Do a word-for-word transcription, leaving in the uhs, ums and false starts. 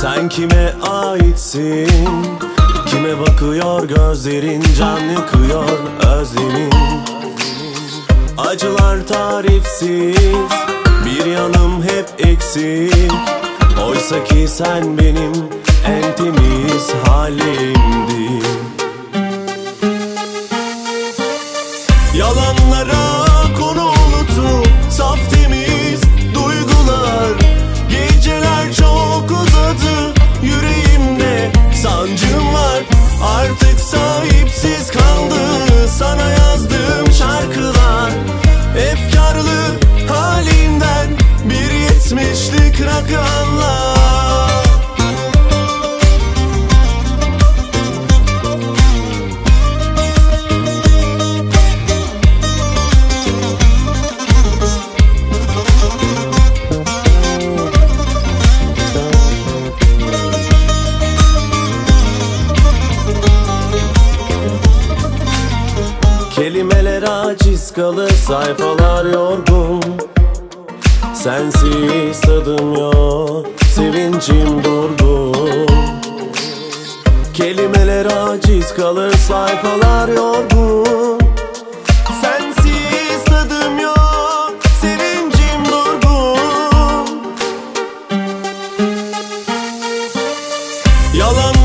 Sen kime aitsin? Kime bakıyor gözlerin, can yakıyor özlemin. Acılar tarifsiz, bir yanım hep eksik. Oysa ki sen benim en temiz halimdin. Yalanlara konu olup saf temiz duygular. Geceler çok uzadı, yüreğimde sancım var. Artık sahipsiz kaldı sana yazdığım şarkılar. Efkarlı halinden bir yetmişlik rakı anla. Kelimeler aciz kalır, sayfalar yorgun. Sensiz tadım yok, sevincim durgun. Kelimeler aciz kalır, sayfalar yorgun. Sensiz tadım yok, sevincim durgun. Yalan